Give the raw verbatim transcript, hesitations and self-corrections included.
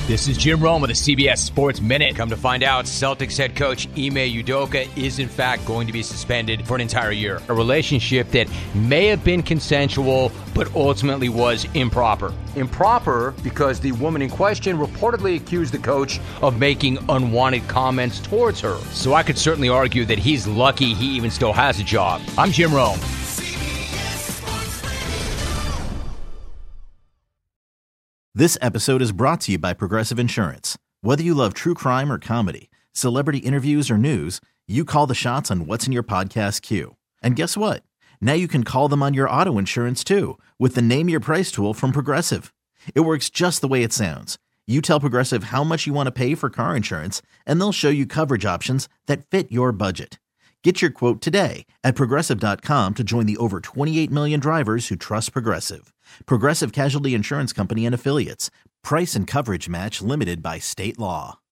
This is Jim Rome with the C B S Sports Minute. Come to find out, Celtics head coach Ime Udoka is in fact going to be suspended for an entire year. A relationship that may have been consensual, but ultimately was improper. Improper because the woman in question reportedly accused the coach Of making unwanted comments towards her. So I could certainly argue that he's lucky he even still has a job. I'm Jim Rome. This episode is brought to you by Progressive Insurance. Whether you love true crime or comedy, celebrity interviews or news, you call the shots on what's in your podcast queue. And guess what? Now you can call them on your auto insurance too with the Name Your Price tool from Progressive. It works just the way it sounds. You tell Progressive how much you want to pay for car insurance, and they'll show you coverage options that fit your budget. Get your quote today at Progressive dot com to join the over twenty-eight million drivers who trust Progressive. Progressive Casualty Insurance Company and Affiliates. Price and coverage match limited by state law.